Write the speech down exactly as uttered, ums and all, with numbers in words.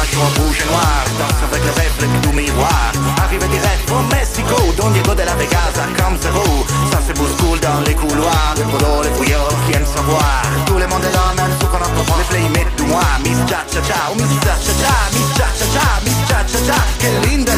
visage en rouge et noir, danse avec le reflet du miroir. Arrivé direct au Mexico, Don Diego de la Vegas à comme zéro. Ça se bouscule dans les couloirs, les polos, les fouillards viennent savoir. Tout le monde est là, même ceux qu'on entend les playmates de moi. Miss Cha Cha Cha, oh Miss Cha Cha Cha, Miss Cha Cha Cha, Miss Cha Cha Cha. Quelle linda